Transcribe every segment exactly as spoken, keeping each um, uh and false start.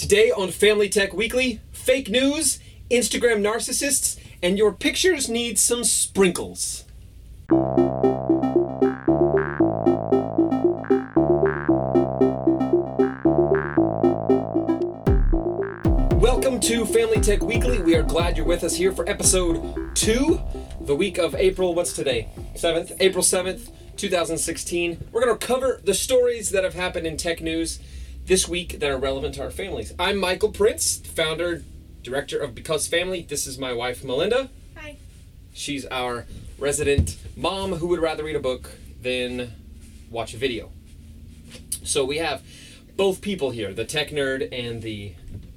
Today on Family Tech Weekly, fake news, Instagram narcissists, and your pictures need some sprinkles. Welcome to Family Tech Weekly. We are glad you're with us here for episode two, the week of April, what's today? seventh? April seventh, twenty sixteen. We're going to cover the stories that have happened in tech news this week that are relevant to our families. I'm Michael Prince, founder, director of Because Family. This is my wife, Melinda. Hi. She's our resident mom who would rather read a book than watch a video. So we have both people here, the tech nerd and the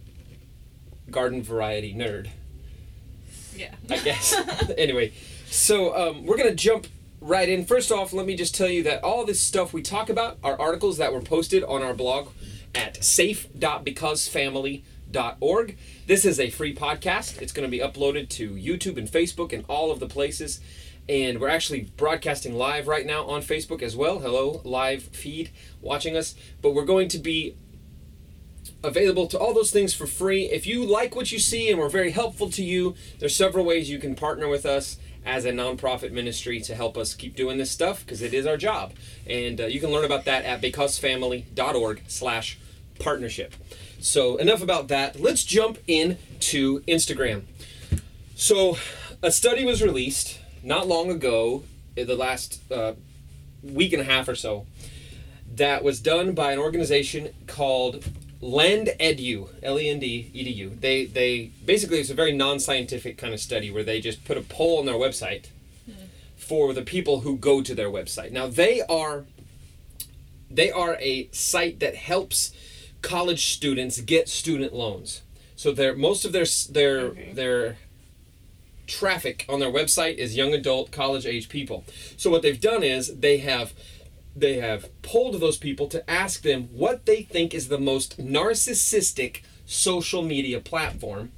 garden variety nerd. Yeah. I guess. Anyway, so um, we're going to jump right in. First off, let me just tell you that all this stuff we talk about are articles that were posted on our blog at safe dot because family dot org. This is a free podcast. It's going to be uploaded to YouTube and Facebook and all of the places. And we're actually broadcasting live right now on Facebook as well. Hello, live feed watching us. But we're going to be available to all those things for free. If you like what you see and we're very helpful to you, there's several ways you can partner with us as a nonprofit ministry to help us keep doing this stuff, because it is our job. And uh, you can learn about that at because family dot org slash partnership. So enough about that. Let's jump into Instagram. So a study was released not long ago, in the last uh, week and a half or so, that was done by an organization called LendEdu, L E N D E D U. They they basically, it's a very non-scientific kind of study where they just put a poll on their website mm. for the people who go to their website. Now they are they are a site that helps college students get student loans. So their most of their their okay. their traffic on their website is young adult college age people. So what they've done is they have They have polled those people to ask them what they think is the most narcissistic social media platform.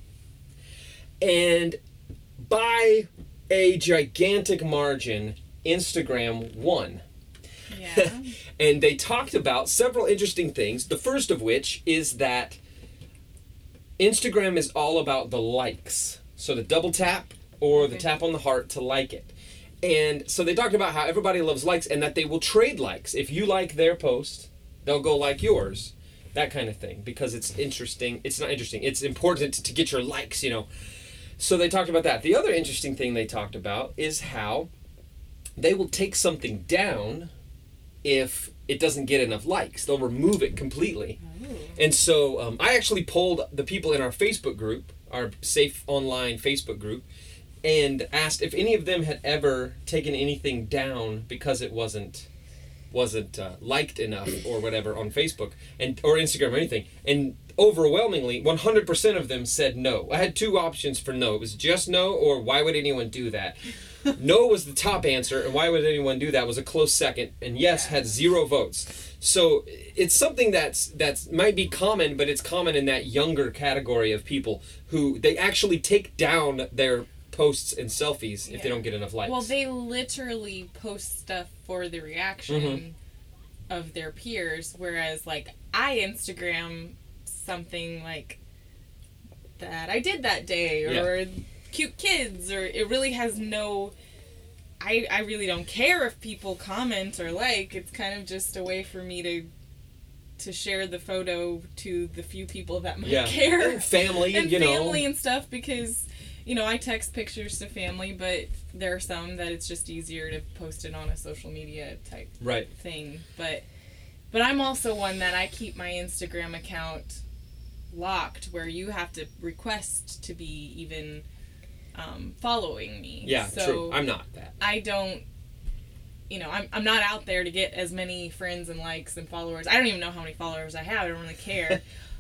And by a gigantic margin, Instagram won. Yeah. And they talked about several interesting things. The first of which is that Instagram is all about the likes. So the double tap or okay. the tap on the heart to like it. And so they talked about how everybody loves likes and that they will trade likes. If you like their post, they'll go like yours. That kind of thing. Because it's interesting. It's not interesting. It's important to get your likes, you know. So they talked about that. The other interesting thing they talked about is how they will take something down if it doesn't get enough likes. They'll remove it completely. Oh. And so um, I actually polled the people in our Facebook group, our Safe Online Facebook group, and asked if any of them had ever taken anything down because it wasn't wasn't uh, liked enough or whatever on Facebook and or Instagram or anything. And overwhelmingly, one hundred percent of them said no. I had two options for no. It was just no or why would anyone do that? No was the top answer, and why would anyone do that was a close second, and yes had zero votes. So it's something that's that's might be common, but it's common in that younger category of people who they actually take down their posts and selfies if yeah. they don't get enough likes. Well, they literally post stuff for the reaction mm-hmm. of their peers, whereas like I Instagram something like that I did that day or yeah. cute kids, or it really has no I I really don't care if people comment or like. It's kind of just a way for me to to share the photo to the few people that might yeah. care. And family, and you family know. family and stuff, because you know, I text pictures to family, but there are some that it's just easier to post it on a social media type right. thing. But but I'm also one that I keep my Instagram account locked, where you have to request to be even um, following me. Yeah, so true. I'm not that. I don't, you know, I'm I'm not out there to get as many friends and likes and followers. I don't even know how many followers I have. I don't really care.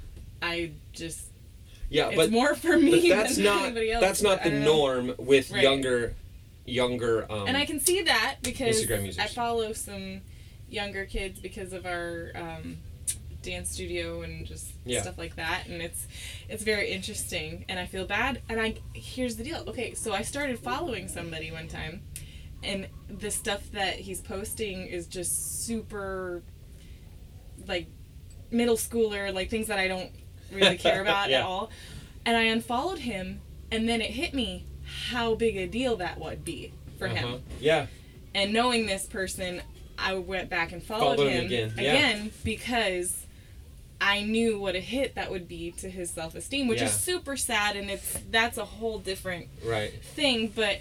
I just... Yeah, it's but more for me but that's than not, anybody else. That's not the norm with right. younger, younger. Um, and I can see that because Instagram users. I follow some younger kids because of our um, dance studio and just yeah. stuff like that, and it's it's very interesting. And I feel bad. And I here's the deal. Okay, so I started following somebody one time, and the stuff that he's posting is just super, like, middle schooler, like things that I don't really care about Yeah. at all. And I unfollowed him, and then it hit me how big a deal that would be for Uh-huh. him. Yeah. And knowing this person, I went back and followed, Followed him him, again, yeah. again because I knew what a hit that would be to his self-esteem, which Yeah. is super sad, and it's that's a whole different Right. thing. But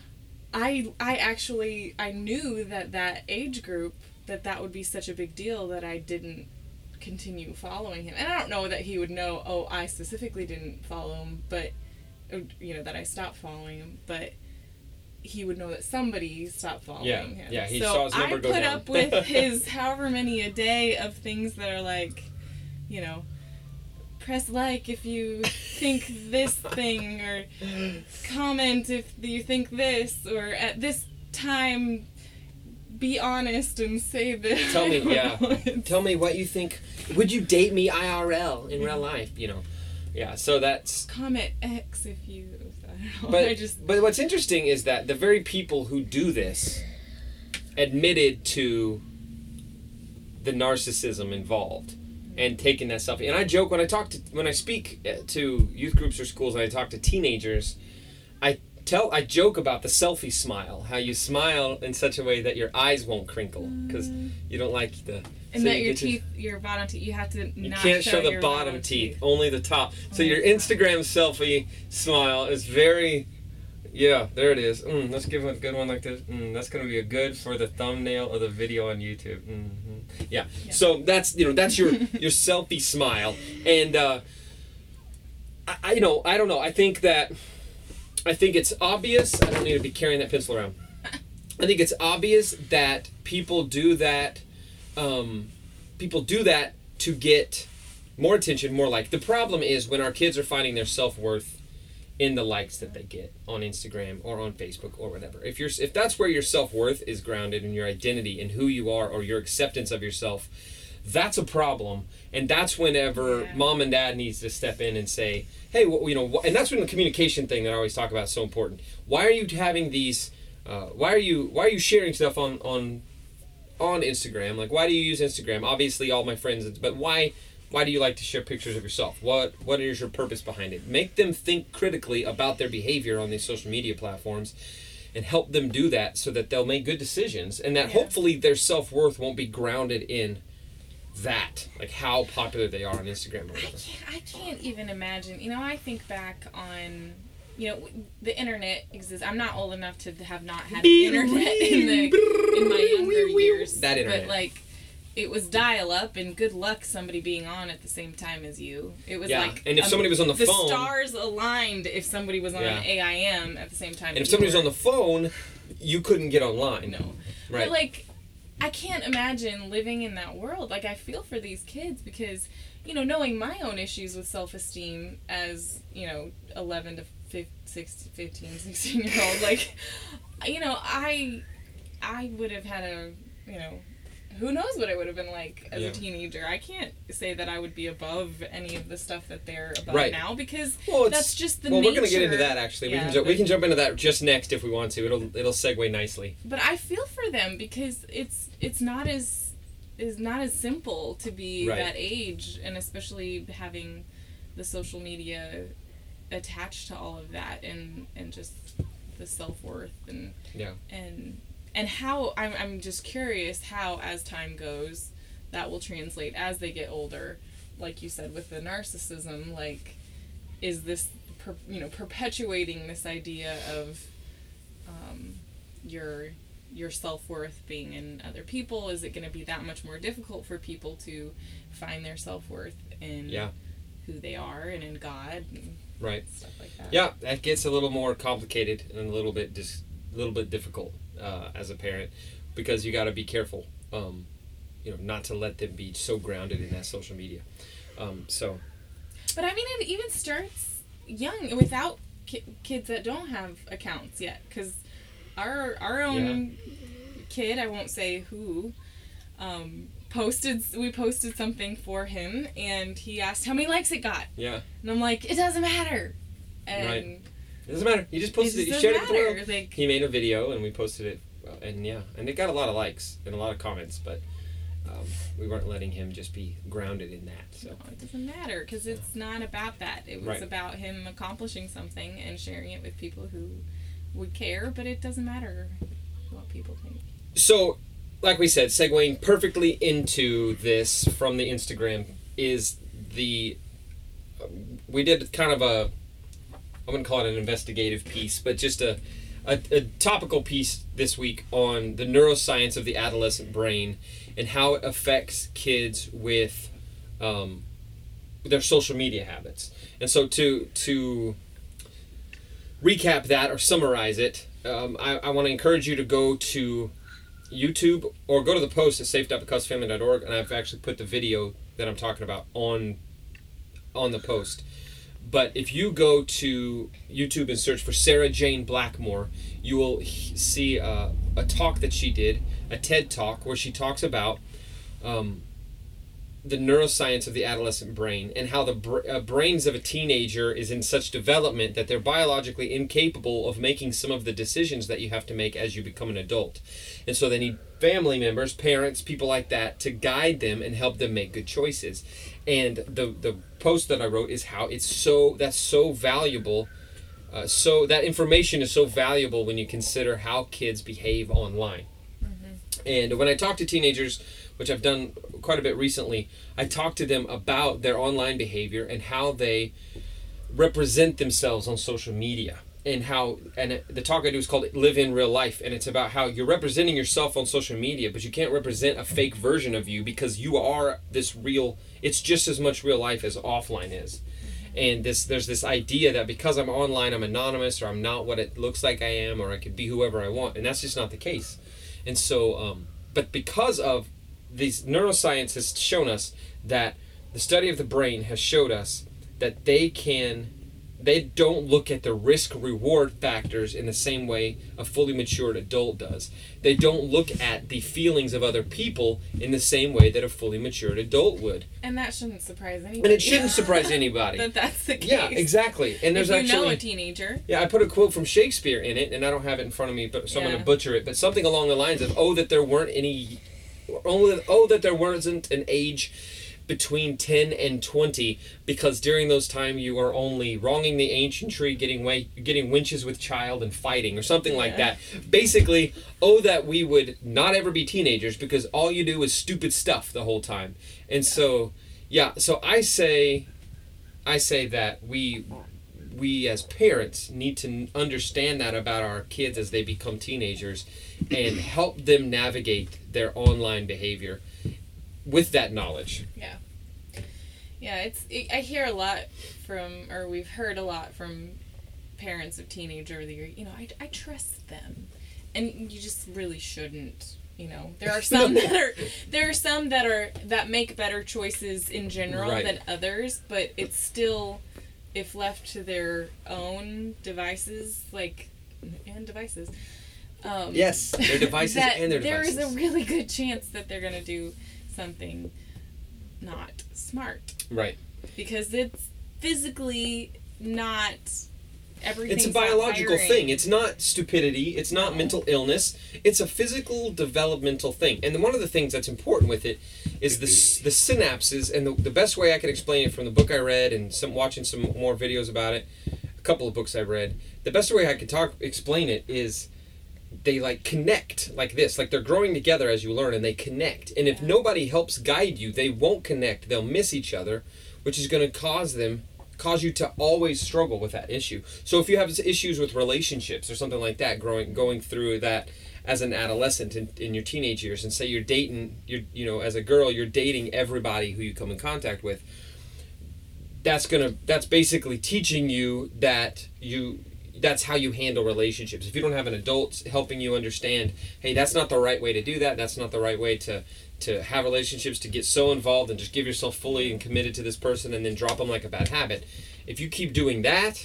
I I actually I knew that that age group that that would be such a big deal that I didn't continue following him. And I don't know that he would know, oh, I specifically didn't follow him, but you know that I stopped following him, but he would know that somebody stopped following Yeah, him. yeah, he so saw his number I go put down. up with his however many a day of things that are like, you know, press like if you think this thing, or comment if you think this, or at this time be honest and say this. Tell me, I don't yeah. know. It's- Tell me what you think. Would you date me I R L in real life? You know. Yeah. So that's. Comment X if you. I don't know. But I just. but what's interesting is that the very people who do this admitted to the narcissism involved and taking that selfie. And I joke when I talk to when I speak uh, to youth groups or schools and I talk to teenagers, I tell I joke about the selfie smile, how you smile in such a way that your eyes won't crinkle because you don't like the. And so that you your get to- teeth, your bottom teeth, you have to You not can't show the your bottom teeth, only the top. So Only your the top. Instagram selfie smile is very, yeah, there it is. Mm, let's give it a good one like this. Mm, that's gonna be a good for the thumbnail of the video on YouTube. hmm Yeah. Yeah. So that's you know that's your your selfie smile, and uh, I, I you know I don't know. I think that I think it's obvious. I don't need to be carrying that pencil around. I think it's obvious that people do that. Um, people do that to get more attention, more like. The problem is when our kids are finding their self-worth in the likes that they get on Instagram or on Facebook or whatever. If you're if that's where your self-worth is grounded in your identity and who you are or your acceptance of yourself, that's a problem. And that's whenever Yeah. mom and dad needs to step in and say, hey, well, you know, wh- and that's when the communication thing that I always talk about is so important. Why are you having these uh, why are you why are you sharing stuff on on on Instagram? Like, why do you use Instagram? Obviously, all my friends, but why why do you like to share pictures of yourself? What what is your purpose behind it? Make them think critically about their behavior on these social media platforms and help them do that so that they'll make good decisions and that Yeah. hopefully their self-worth won't be grounded in that, like how popular they are on Instagram or I whatever. can't, I can't even imagine. You know, I think back on, you know, the internet exists. I'm not old enough to have not had internet in the in my younger years. That internet. But like, it was dial up, and good luck somebody being on at the same time as you. It was Yeah, like, and if um, somebody was on the the phone- stars aligned if somebody was on Yeah. A I M at the same time. And that if you somebody was were. on the phone, you couldn't get online. No. Right. But like, I can't imagine living in that world. Like, I feel for these kids because, you know, knowing my own issues with self-esteem as, you know, eleven to fifteen, sixteen year old, like, you know, I, I would have had a, you know, who knows what it would have been like as Yeah. a teenager. I can't say that I would be above any of the stuff that they're above Right. now because Well, it's, that's just the well, nature. we're gonna get into that actually. we Yeah, can ju- we but- can jump into that just next if we want to. It'll it'll segue nicely. But I feel for them because it's it's not as is not as simple to be Right. that age, and especially having the social media attached to all of that, and and just the self-worth and Yeah. and and how I'm I'm just curious how as time goes that will translate as they get older, like you said with the narcissism. Like, is this per, you know perpetuating this idea of um, your your self-worth being in other people? Is it going to be that much more difficult for people to find their self-worth in Yeah. who they are and in God and Right. stuff like that? Yeah, that gets a little more complicated and a little bit just a little bit difficult uh, as a parent because you got to be careful, um, you know, not to let them be so grounded in that social media. Um, so. But I mean, it even starts young without ki- kids that don't have accounts yet. Because our our own kid, I won't say who, um, posted. We posted something for him, and he asked how many likes it got, Yeah. and I'm like, it doesn't matter. And Right. It doesn't matter. You just posted it. it You just shared it doesn't with the world. matter. Like, He made a video and we posted it, uh, and yeah, and it got a lot of likes and a lot of comments. But um, we weren't letting him just be grounded in that. So no, it doesn't matter because it's not about that. It was right. about him accomplishing something and sharing it with people who would care, but it doesn't matter what people think. So, like we said, segueing perfectly into this from the Instagram is the... We did kind of a... I wouldn't call it an investigative piece, but just a, a, a topical piece this week on the neuroscience of the adolescent brain and how it affects kids with um, their social media habits. And so to to recap that or summarize it, um, I, I want to encourage you to go to YouTube or go to the post at safe dot because family dot org, and I've actually put the video that I'm talking about on on the post. But if you go to YouTube and search for Sarah Jane Blackmore, you will he- see uh, a talk that she did, a TED Talk, where she talks about um, the neuroscience of the adolescent brain and how the br- uh, brains of a teenager is in such development that they're biologically incapable of making some of the decisions that you have to make as you become an adult. And so they need family members, parents, people like that to guide them and help them make good choices. And the the post that I wrote is how it's so that's so valuable. Uh, so that information is so valuable when you consider how kids behave online. Mm-hmm. And when I talk to teenagers, which I've done quite a bit recently, I talk to them about their online behavior and how they represent themselves on social media. And how, and the talk I do is called Live in Real Life, and it's about how you're representing yourself on social media, but you can't represent a fake version of you because you are this real, it's just as much real life as offline is. And this there's this idea that because I'm online, I'm anonymous, or I'm not what it looks like I am, or I could be whoever I want, and that's just not the case. And so, um, but because of these, neuroscience has shown us that the study of the brain has showed us that they can they don't look at the risk-reward factors in the same way a fully matured adult does. They don't look at the feelings of other people in the same way that a fully matured adult would. And that shouldn't surprise anybody. And it shouldn't surprise anybody. That that's the case. Yeah, exactly. And there's if you actually know a teenager. Yeah, I put a quote from Shakespeare in it, and I don't have it in front of me, but so I'm Yeah. going to butcher it. But something along the lines of, oh, that there weren't any... Oh, oh, that there wasn't an age between ten and twenty, because during those time you are only wronging the ancient tree, getting way, getting winches with child and fighting, or something like Yeah. that. Basically, oh, that we would not ever be teenagers because all you do is stupid stuff the whole time. And so, yeah, so I say, I say that we, we as parents need to understand that about our kids as they become teenagers and help them navigate their online behavior with that knowledge. Yeah. Yeah, it's it, I hear a lot from, or we've heard a lot from parents of teenagers that, you know, I, I trust them. And you just really shouldn't, you know. There are some that are there are some that are that make better choices in general Right. than others, but it's still, if left to their own devices, like and devices. Um, Yes, their devices that and their there devices. is a really good chance that they're going to do something not smart. Right. Because it's physically not everything's It's a biological not thing. It's not stupidity. It's not No. mental illness. It's a physical developmental thing. And one of the things that's important with it is the s- the synapses. And the, the best way I can explain it from the book I read and some watching some more videos about it, a couple of books I read, the best way I could talk explain it is they like connect like this, like they're growing together as you learn, and they connect. And if Yeah. nobody helps guide you, they won't connect. They'll miss each other, which is going to cause them cause you to always struggle with that issue. So if you have issues with relationships or something like that, growing going through that as an adolescent in, in your teenage years, and say you're dating, you're you know as a girl you're dating everybody who you come in contact with, that's gonna that's basically teaching you that you that's how you handle relationships. If you don't have an adult helping you understand, hey, that's not the right way to do that, that's not the right way to to have relationships, to get so involved and just give yourself fully and committed to this person and then drop them like a bad habit. If you keep doing that,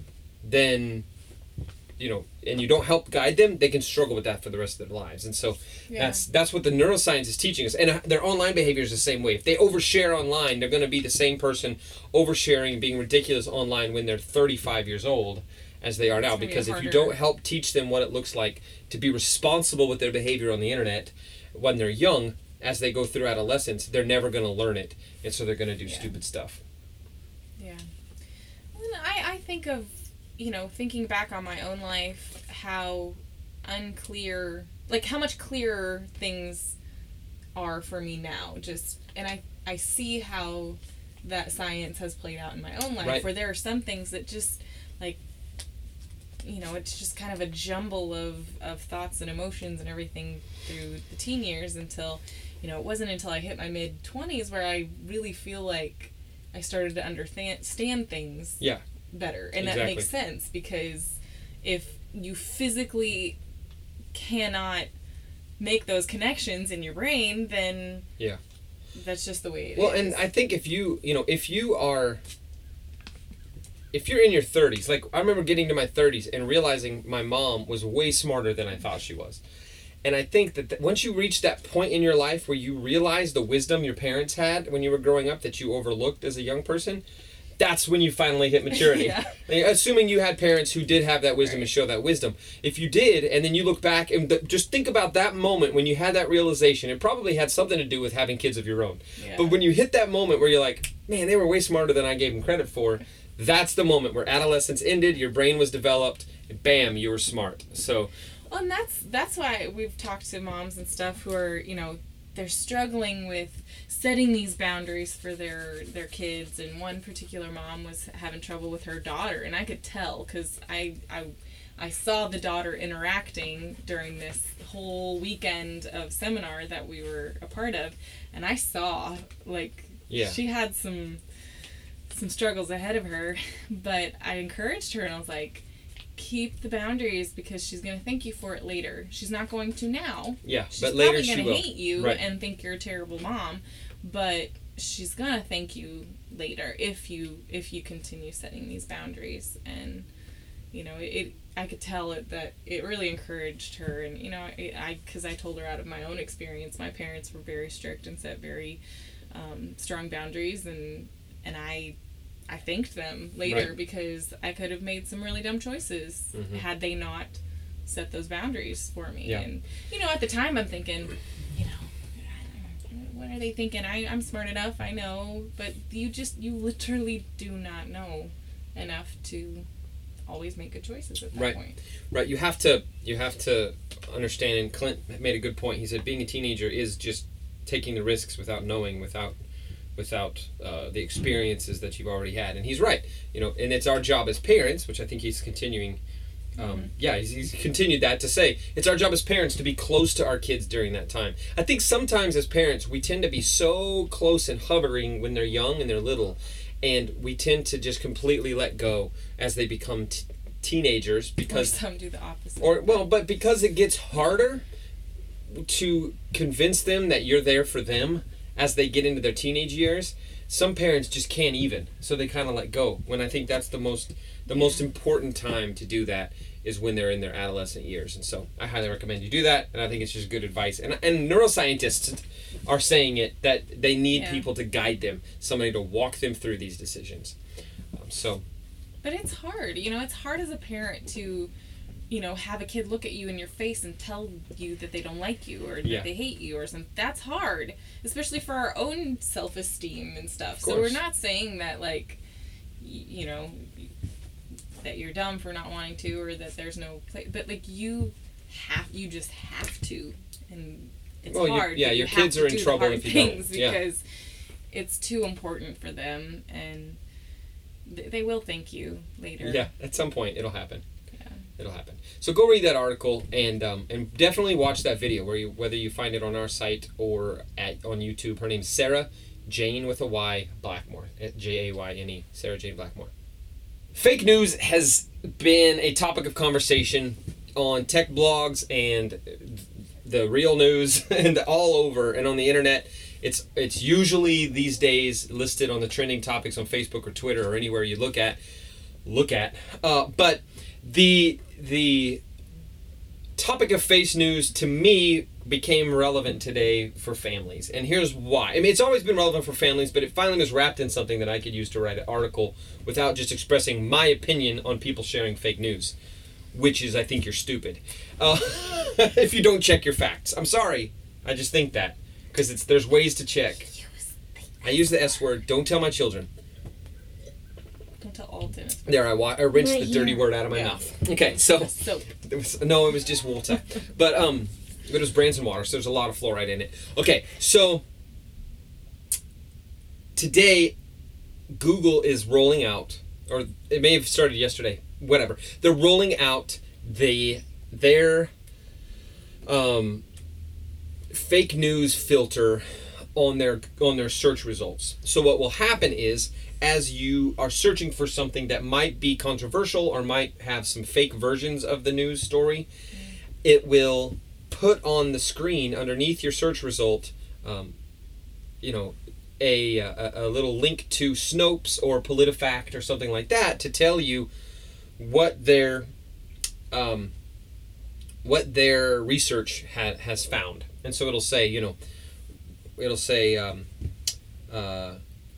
then, you know, and you don't help guide them, they can struggle with that for the rest of their lives. And so Yeah. that's that's what the neuroscience is teaching us. And uh, their online behavior is the same way. If they overshare online, they're going to be the same person oversharing and being ridiculous online when they're thirty-five years old as they are now. It's gonna be Because if you harder. don't help teach them what it looks like to be responsible with their behavior on the internet when they're young, as they go through adolescence, they're never going to learn it, and so they're going to do Yeah. stupid stuff. Yeah. Well, I, I think of, you know, thinking back on my own life, how unclear, like how much clearer things are for me now. Just, and I, I see how that science has played out in my own life, Right. where there are some things that just, like, you know, it's just kind of a jumble of, of thoughts and emotions and everything through the teen years until, you know, it wasn't until I hit my mid-twenties where I really feel like I started to understand things Yeah. better. And Exactly. that makes sense, because if you physically cannot make those connections in your brain, then Yeah. that's just the way it Well, is. and I think if you, you know, if you are, if you're in your thirties, like I remember getting to my thirties and realizing my mom was way smarter than I thought she was. And I think that th- once you reach that point in your life where you realize the wisdom your parents had when you were growing up that you overlooked as a young person, that's when you finally hit maturity. Yeah. Like, assuming you had parents who did have that wisdom Right. and show that wisdom. If you did, and then you look back and th- just think about that moment when you had that realization, it probably had something to do with having kids of your own. Yeah. But when you hit that moment where you're like, man, they were way smarter than I gave them credit for, that's the moment where adolescence ended, your brain was developed, and bam, you were smart. So, Well, and that's that's why we've talked to moms and stuff who are, you know, they're struggling with setting these boundaries for their their kids. And one particular mom was having trouble with her daughter, and I could tell because I I I saw the daughter interacting during this whole weekend of seminar that we were a part of, and I saw like Yeah. she had some some struggles ahead of her, but I encouraged her and I was like, keep the boundaries because she's going to thank you for it later. She's not going to now. yeah, She's but later probably she going to will. hate you Right. and think you're a terrible mom, but she's going to thank you later if you if you continue setting these boundaries. And you know, it I could tell it that it really encouraged her. And you know, it, I because I told her out of my own experience, my parents were very strict and set very um, strong boundaries, and and I I thanked them later Right. because I could have made some really dumb choices Mhm. had they not set those boundaries for me. Yeah. And you know, at the time I'm thinking, you know, what are they thinking? I, I'm smart enough, I know, but you just you literally do not know enough to always make good choices at that Right. point. Right, you have to you have to understand, and Clint made a good point. He said being a teenager is just taking the risks without knowing, without without uh, the experiences that you've already had. And he's right, you know, and it's our job as parents, which I think he's continuing. Um, Mhm. Yeah, he's, he's continued that to say it's our job as parents to be close to our kids during that time. I think sometimes as parents we tend to be so close and hovering when they're young and they're little, and we tend to just completely let go as they become t- teenagers Or because some do the opposite. or well, but because it gets harder to convince them that you're there for them as they get into their teenage years, some parents just can't even. So they kind of let go. When I think that's the most the most important time to do that is when they're in their adolescent years. And so I highly recommend you do that, and I think it's just good advice. And and neuroscientists are saying it that they need Yeah. people to guide them, somebody to walk them through these decisions. Um, so But it's hard, you know, it's hard as a parent to, you know, have a kid look at you in your face and tell you that they don't like you or that Yeah. they hate you or something. That's hard, especially for our own self-esteem and stuff. Of So we're course. not saying that, like, y- you know, that you're dumb for not wanting to or that there's no place, but like you have, you just have to, and it's Well, you- hard. yeah, but your you kids have are to in do trouble the hard if you don't. things Yeah. because it's too important for them, and th- they will thank you later. yeah, at some point it'll happen. Yeah. It'll happen. So go read that article and um, and definitely watch that video where you whether you find it on our site or at on YouTube. Her name's Sarah Jane with a Y Blackmore. J A Y N E. Sarah Jane Blackmore. Fake news has been a topic of conversation on tech blogs and the real news and all over and on the internet. It's it's usually these days listed on the trending topics on Facebook or Twitter or anywhere you look at look at. Uh, but the the topic of face news to me became relevant today for families, and here's why. I mean, it's always been relevant for families, but it finally was wrapped in something that I could use to write an article without just expressing my opinion on people sharing fake news, which is I think you're stupid uh, if you don't check your facts. I'm sorry, I just think that. because it's there's ways to check. I use the S word. Don't tell my children. Don't tell Alton. There, I, wa- I rinsed Right the dirty here. word out of my Yeah. mouth. Okay, so Soap. it was, no, it was just water, but um, it was Branson water, so there's a lot of fluoride in it. Okay, so today, Google is rolling out, or it may have started yesterday. Whatever, they're rolling out the their um, fake news filter on their on their search results. So what will happen is, as you are searching for something that might be controversial or might have some fake versions of the news story, it will put on the screen underneath your search result, um, you know, a, a a little link to Snopes or PolitiFact or something like that to tell you what their um, what their research ha- has found. And so it'll say, you know, it'll say, um, uh,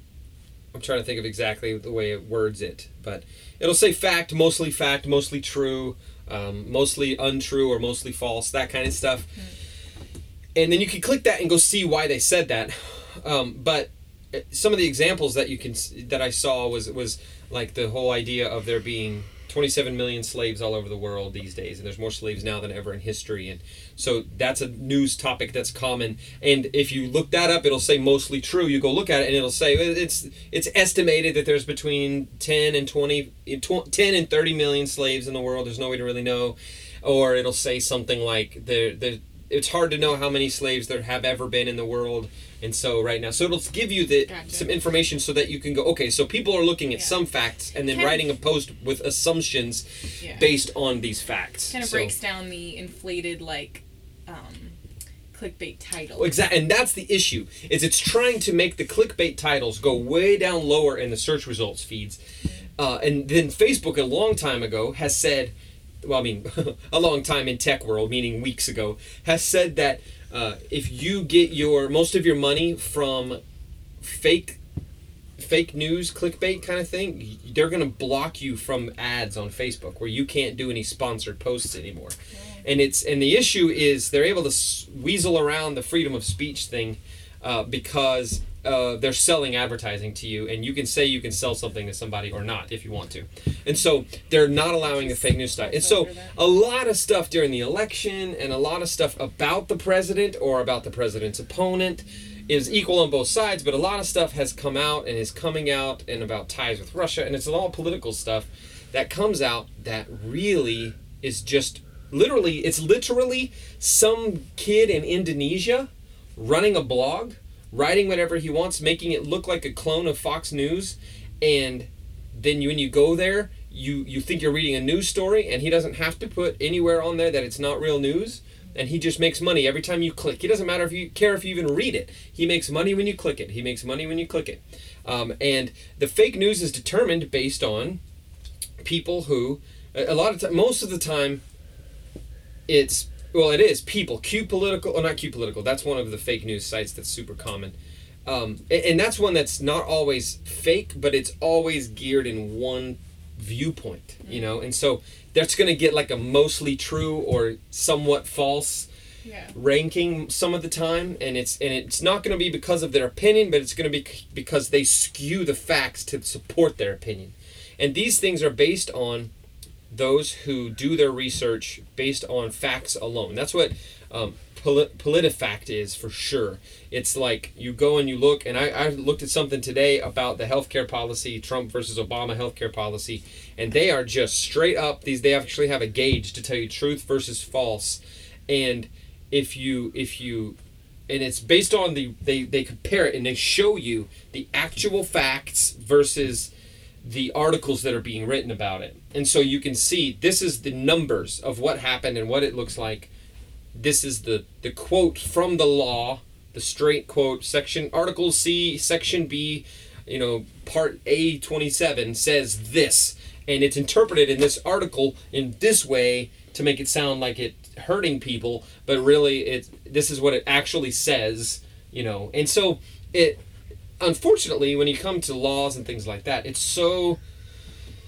I'm trying to think of exactly the way it words it, but it'll say fact, mostly fact, mostly true, um, mostly untrue, or mostly false, that kind of stuff. Mm. And then you can click that and go see why they said that. Um, but some of the examples that you can that I saw was was like the whole idea of there being twenty-seven million slaves all over the world these days, and there's more slaves now than ever in history, and so that's a news topic that's common. And if you look that up, it'll say mostly true. You go look at it, and it'll say it's it's estimated that there's between ten and twenty, ten and thirty million slaves in the world. There's no way to really know, or it'll say something like there there. It's hard to know how many slaves there have ever been in the world. And so right now, so it'll give you the Gotcha. some information so that you can go, okay, so people are looking at Yeah. some facts and then Kind of- writing a post with assumptions Yeah. based on these facts. Kind of So- breaks down the inflated, like, um, clickbait title. Exactly, and that's the issue. Is it's trying to make the clickbait titles go way down lower in the search results feeds, uh, and then Facebook a long time ago has said, well, I mean, a long time in tech world, meaning weeks ago, has said that uh, if you get your most of your money from fake fake news, clickbait kind of thing, they're going to block you from ads on Facebook, where you can't do any sponsored posts anymore. And it's and the issue is they're able to s- weasel around the freedom of speech thing uh, because uh, they're selling advertising to you, and you can say you can sell something to somebody or not if you want to. And so they're not allowing the fake news stuff. And so a lot of stuff during the election and a lot of stuff about the president or about the president's opponent is equal on both sides, but a lot of stuff has come out and is coming out and about ties with Russia, and it's all political stuff that comes out that really is just literally, it's literally some kid in Indonesia running a blog, writing whatever he wants, making it look like a clone of Fox News, and then you, when you go there, you, you think you're reading a news story, and he doesn't have to put anywhere on there that it's not real news, and he just makes money every time you click. It doesn't matter if you care if you even read it. He makes money when you click it. He makes money when you click it. Um, and the fake news is determined based on people who, a a lot of time, most of the time, it's, well, it is people. Q Political, or not Q Political, that's one of the fake news sites that's super common. Um, and, and that's one that's not always fake, but it's always geared in one viewpoint, you know? And so that's going to get like a mostly true or somewhat false Yeah. ranking some of the time, and it's and it's not going to be because of their opinion, but it's going to be c- because they skew the facts to support their opinion. And these things are based on those who do their research based on facts alone. That's what um, polit- PolitiFact is for sure. It's like you go and you look, and I, I looked at something today about the healthcare policy, Trump versus Obama healthcare policy, and they are just straight up, these they actually have a gauge to tell you truth versus false. And if you if you and it's based on the they, they compare it and they show you the actual facts versus the articles that are being written about it. And so you can see this is the numbers of what happened and what it looks like. This is the, the quote from the law, the straight quote, section Article C, Section B, you know, Part A twenty-seven says this. And it's interpreted in this article in this way to make it sound like it hurting people, but really it this is what it actually says, you know. And so it unfortunately, when you come to laws and things like that, it's so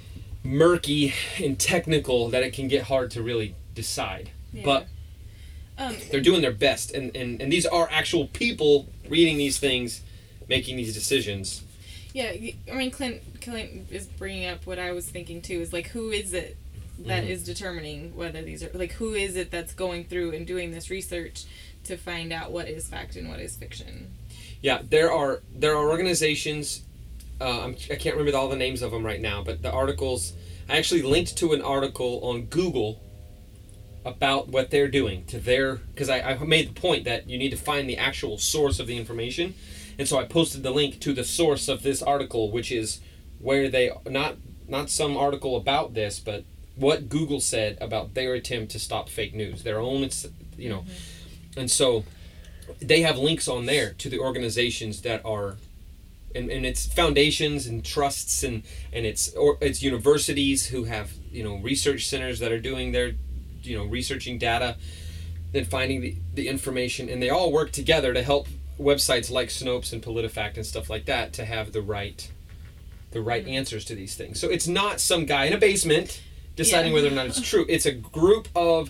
murky and technical that it can get hard to really decide. Yeah. But Um, They're doing their best, and, and, and these are actual people reading these things, making these decisions. Yeah, I mean, Clint, Clint is bringing up what I was thinking too, is like, who is it that mm-hmm. is determining whether these are, like, who is it that's going through and doing this research to find out what is fact and what is fiction? Yeah, there are there are organizations, uh, I'm, I can't remember all the names of them right now, but the articles, I actually linked to an article on Google about what they're doing to their, because I, I made the point that you need to find the actual source of the information, and so I posted the link to the source of this article, which is where they, not not some article about this, but what Google said about their attempt to stop fake news, their own, you know, mm-hmm. and so they have links on there to the organizations that are, and, and it's foundations and trusts and, and it's or it's universities who have, you know, research centers that are doing their, you know, researching data and finding the, the information, and they all work together to help websites like Snopes and PolitiFact and stuff like that to have the right the right mm-hmm. answers to these things. So it's not some guy in a basement deciding yeah. whether or not it's true. It's a group of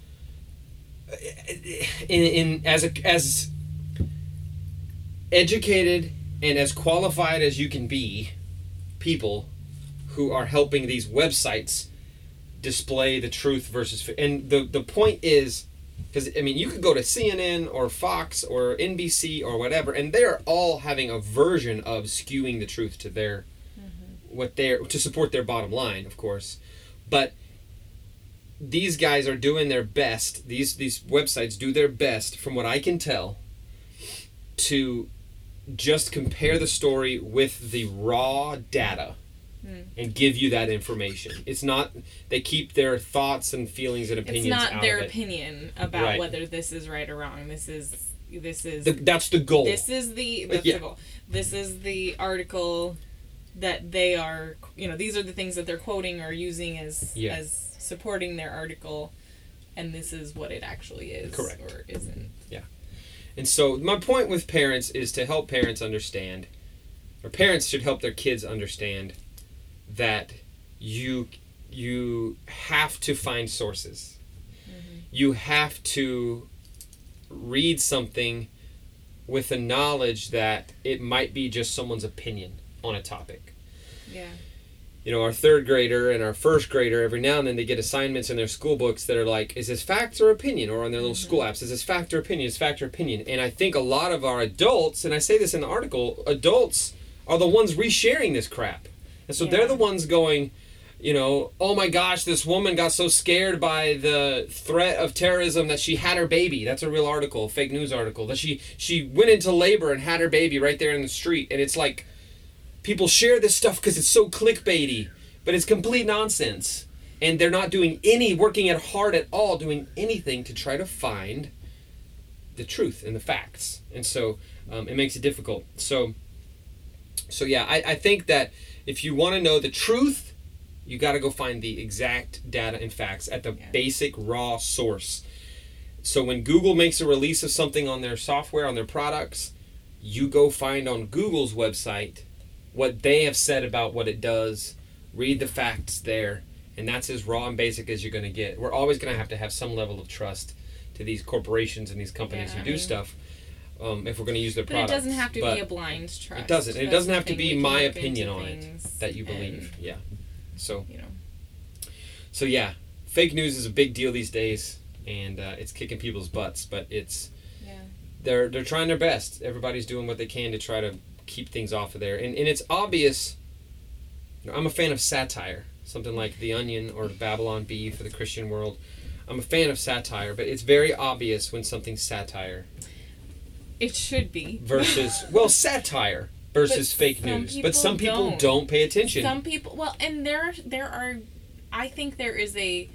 in, in as a, as educated and as qualified as you can be people who are helping these websites display the truth versus, and the the point is, because I mean you could go to C N N or Fox or N B C or whatever, and they're all having a version of skewing the truth to their mm-hmm. what they're to support their bottom line, of course, but these guys are doing their best. These these websites do their best, from what I can tell, to just compare the story with the raw data. And give you that information. It's not, they keep their thoughts and feelings and opinions out of it. It's not their opinion about right. whether this is right or wrong. This is, this is... The, that's the goal. This is the, that's yeah. the goal. This is the article that they are, you know, these are the things that they're quoting or using as yeah. as supporting their article, and this is what it actually is. Correct. Or isn't. Yeah. And so my point with parents is to help parents understand, or parents should help their kids understand that you you have to find sources. Mm-hmm. You have to read something with the knowledge that it might be just someone's opinion on a topic. Yeah. You know, our third grader and our first grader, every now and then they get assignments in their school books that are like, is this fact or opinion? Or on their little mm-hmm. school apps, is this fact or opinion? Is fact or opinion? And I think a lot of our adults, and I say this in the article, adults are the ones resharing this crap. And so yeah. they're the ones going, you know, oh my gosh, this woman got so scared by the threat of terrorism that she had her baby. That's a real article, a fake news article. That she, she went into labor and had her baby right there in the street. And it's like, people share this stuff because it's so clickbaity, but it's complete nonsense. And they're not doing any, working at hard at all, doing anything to try to find the truth and the facts. And so um, it makes it difficult. So, so yeah, I, I think that if you want to know the truth, you got to go find the exact data and facts at the yeah. basic raw source. So when Google makes a release of something on their software, on their products, you go find on Google's website what they have said about what it does, read the facts there, and that's as raw and basic as you're going to get. We're always going to have to have some level of trust to these corporations and these companies yeah, who do I mean, stuff. Um, if we're going to use their but product. But it doesn't have to but be a blind trust. It doesn't. And it doesn't have to be my opinion on it that you and, believe. Yeah. So, you know. So yeah, fake news is a big deal these days, and uh, it's kicking people's butts, but it's yeah. they're they're trying their best. Everybody's doing what they can to try to keep things off of there. And and it's obvious, you know, I'm a fan of satire, something like The Onion or Babylon Bee for the Christian world. I'm a fan of satire, but it's very obvious when something's satire. It should be. Versus, well, satire versus but fake news. But some people don't. don't pay attention. Some people, well, and there, there are, I think there is a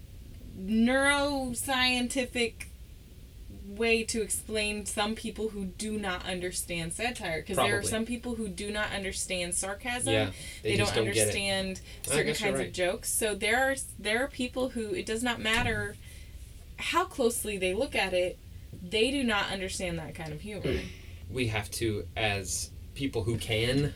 neuroscientific way to explain some people who do not understand satire. Because there are some people who do not understand sarcasm. Yeah, they, they just don't, don't understand certain kinds right. of jokes. So there are, there are people who, it does not matter how closely they look at it, they do not understand that kind of humor. We have to, as people who can,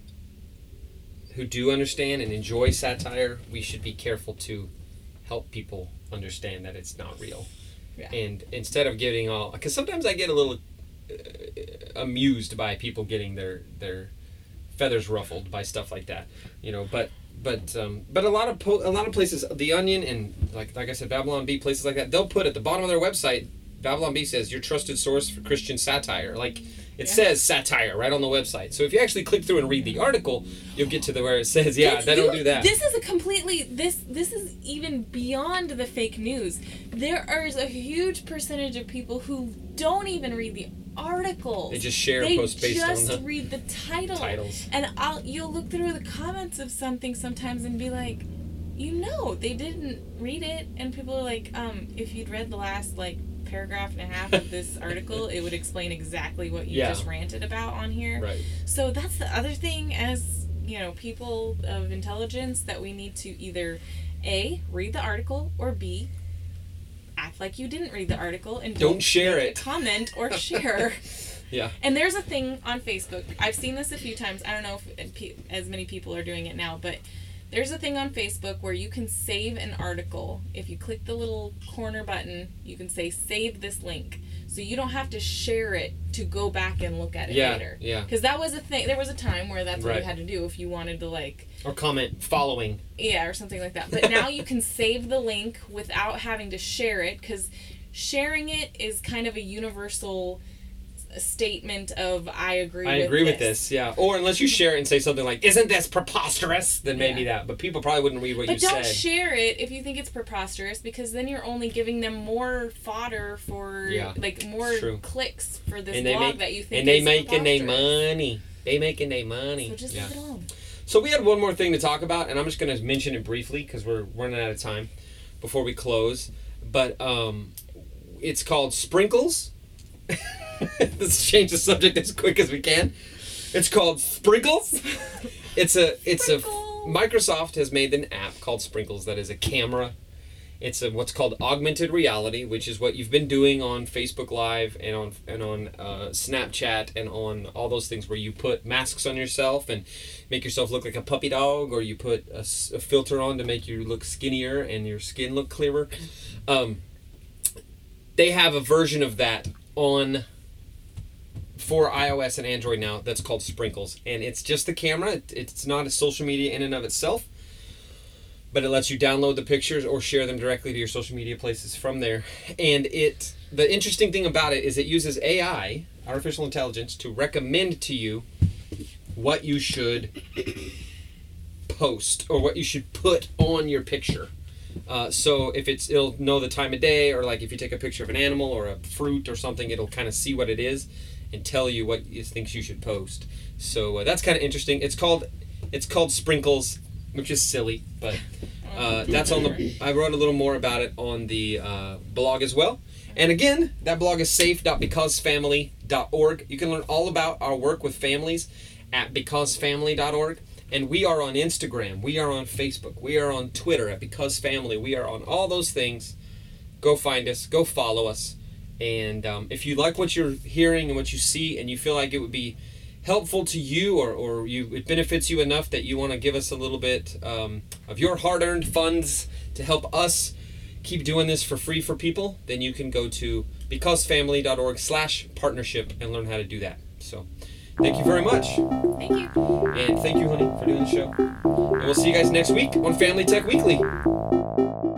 who do understand and enjoy satire, we should be careful to help people understand that it's not real. Yeah. And instead of getting all, because sometimes I get a little uh, amused by people getting their their feathers ruffled by stuff like that, you know. But but um, but a lot of po- a lot of places, The Onion and like like I said, Babylon Bee, places like that, they'll put at the bottom of their website, Babylon Bee says your trusted source for Christian satire. Like it yeah. says satire right on the website. So if you actually click through and read the article, you'll get to the where it says, yeah, It's, they don't do that. This is a completely this this is even beyond the fake news. There is a huge percentage of people who don't even read the articles. They just share they posts based just on the read the title. titles. And I'll you'll look through the comments of something sometimes and be like, you know, they didn't read it, and people are like, um, if you'd read the last like paragraph and a half of this article, it would explain exactly what you yeah. just ranted about on here. Right. So that's the other thing, as you know, people of intelligence, that we need to either A, read the article, or B, act like you didn't read the article and don't, don't share it, comment or share. Yeah. And there's a thing on Facebook. I've seen this a few times. I don't know if as many people are doing it now, but there's a thing on Facebook where you can save an article. If you click the little corner button, you can say save this link. So you don't have to share it to go back and look at it yeah, later. Yeah. Because that was a thing. There was a time where that's what right. you had to do if you wanted to like. Or comment following. Yeah, or something like that. But now you can save the link without having to share it, because sharing it is kind of a universal statement of I agree I with agree this. with this, yeah. Or unless you share it and say something like, isn't this preposterous? Then maybe yeah. that. But people probably wouldn't read what but you said. But don't share it if you think it's preposterous, because then you're only giving them more fodder for, yeah, like, more clicks for this and they blog make, that you think and they is making their money. They making their money. So just yeah. leave it alone. So we had one more thing to talk about, and I'm just going to mention it briefly because we're running out of time before we close. But um, it's called Sprinkles. Let's change the subject as quick as we can. It's called Sprinkles. It's a it's a Microsoft has made an app called Sprinkles that is a camera. It's a what's called augmented reality, which is what you've been doing on Facebook Live and on and on uh, Snapchat and on all those things where you put masks on yourself and make yourself look like a puppy dog, or you put a, a filter on to make you look skinnier and your skin look clearer. Um, they have a version of that on for iOS and Android now that's called Sprinkles, and it's just the camera. It, it's not a social media in and of itself, but it lets you download the pictures or share them directly to your social media places from there. And it the interesting thing about it is it uses A I, artificial intelligence, to recommend to you what you should post or what you should put on your picture. Uh, so if it's, it'll know the time of day, or like if you take a picture of an animal or a fruit or something, it'll kind of see what it is and tell you what it thinks you should post. So uh, that's kind of interesting. It's called it's called Sprinkles, which is silly, but uh, that's on the. I wrote a little more about it on the uh, blog as well. And again, that blog is safe dot because family dot org. You can learn all about our work with families at because family dot org. And we are on Instagram. We are on Facebook. We are on Twitter at BecauseFamily. We are on all those things. Go find us. Go follow us. And um, if you like what you're hearing and what you see, and you feel like it would be helpful to you, or, or you it benefits you enough that you want to give us a little bit um, of your hard-earned funds to help us keep doing this for free for people, then you can go to because family dot org slash partnership and learn how to do that. So thank you very much. Thank you. And thank you, honey, for doing the show. And we'll see you guys next week on Family Tech Weekly.